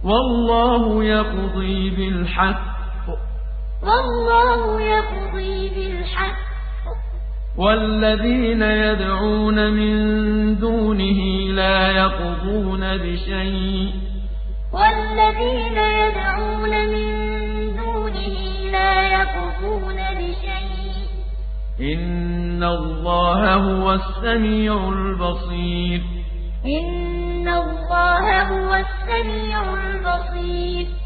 والله يقضي بالحق والذين يدعون من دونه لا يقضون بشيء إن الله هو السميع البصير.